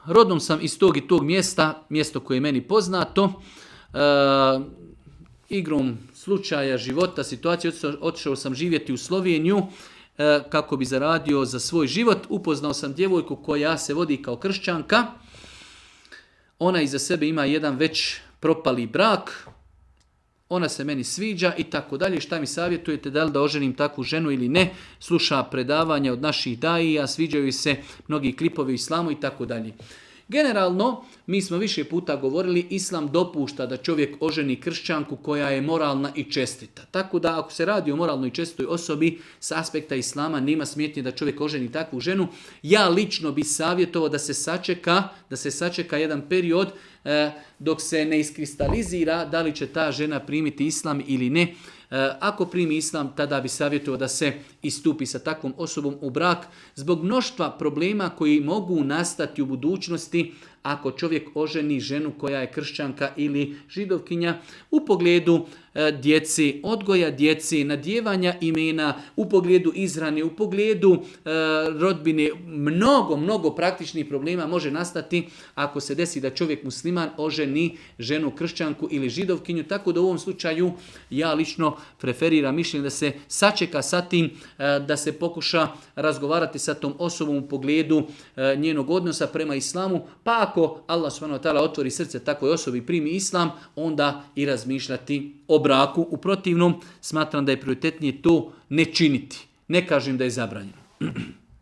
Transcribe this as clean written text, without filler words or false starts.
rodom sam iz tog i tog mjesta, mjesto koje je meni poznato. Igrom slučaja, života, situacije, otišao sam živjeti u Sloveniju kako bi zaradio za svoj život. Upoznao sam djevojku koja se vodi kao kršćanka. Ona iza sebe ima jedan već propali brak. Ona se meni sviđa i tako dalje. Šta mi savjetujete, da li da oženim takvu ženu ili ne? Sluša predavanja od naših daija, sviđaju se mnogi klipovi u islamu i tako dalje. Generalno, mi smo više puta govorili, islam dopušta da čovjek oženi kršćanku koja je moralna i čestita. Tako da ako se radi o moralnoj i čestitoj osobi s aspekta islama nema smetnje da čovjek oženi takvu ženu. Ja lično bi savjetovao da se sačeka jedan period dok se ne iskristalizira da li će ta žena primiti islam ili ne. Ako primi islam, tada bi savjetovao da se istupi sa takvom osobom u brak zbog mnoštva problema koji mogu nastati u budućnosti ako čovjek oženi ženu koja je kršćanka ili židovkinja u pogledu djeci, odgoja djeci, nadjevanja imena, u pogledu izrane, u pogledu rodbine. Mnogo praktičnih problema može nastati ako se desi da čovjek musliman oženi ženu kršćanku ili židovkinju. Tako da u ovom slučaju ja lično preferiram mišljenje da se sačeka sa tim, da se pokuša razgovarati sa tom osobom u pogledu njenog odnosa prema islamu, pa ako Allah subhanahu wa ta'ala otvori srce takvoj osobi i primi islam, onda i razmišljati o braku. U protivnom, smatram da je prioritetnije to ne činiti. Ne kažem da je zabranjeno.